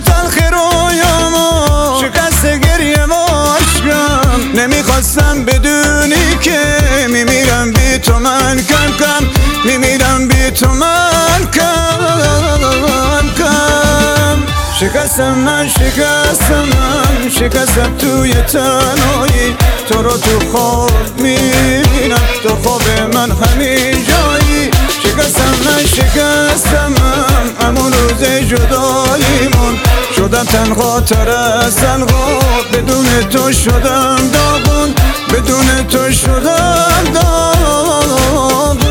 تلخی رویامو شکست گریه و عشقم. نمیخواستم بدونی که میمیرم بی تو من کم کم، میمیرم بی تو من کم کم. شکستم من شکستم توی تنهایی، تو رو تو خواب میبینم، تو خواب من همین جایی. شکستم من همون روز جداییمون، شدم تنها تر از تنها، بدون تو شدم داغون، بدون تو شدم داغون.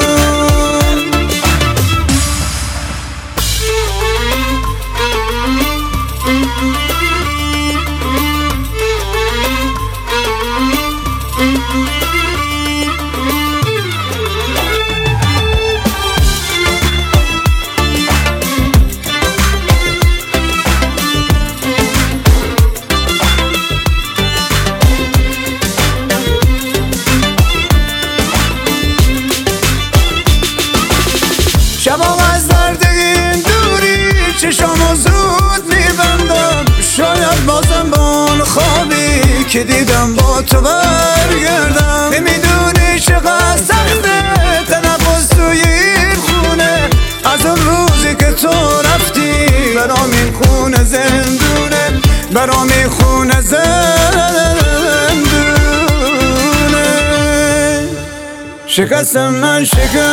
شبا از درد این دوری چشامو زود میبندم، شاید بازم با اون خوابی که دیدم با تو برگردم. نمیدونی چقدر سخته تنفس توی این خونه، از اون روزی که تو رفتی برام این خونه زندونه، برام این خونه زندونه. شکستم من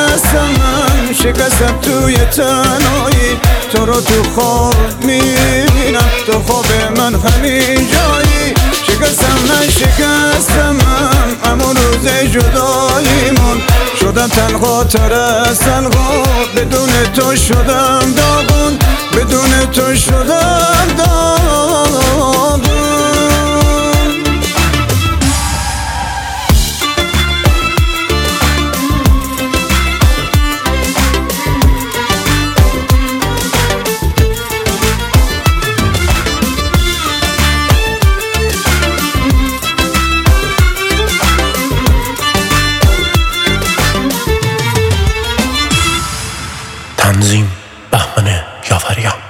شکستم توی تنهایی، تو رو تو خواب میبینم، تو خواب من همین جایی. شکستم من همون روز جداییمون، شدم تنها تر از تنها، بدون تو شدم داغون، بدون تو شدم داغون. تنظیم بهمن یاوریان.